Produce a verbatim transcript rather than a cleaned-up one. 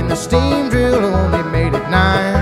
and the steam drill only made it nine.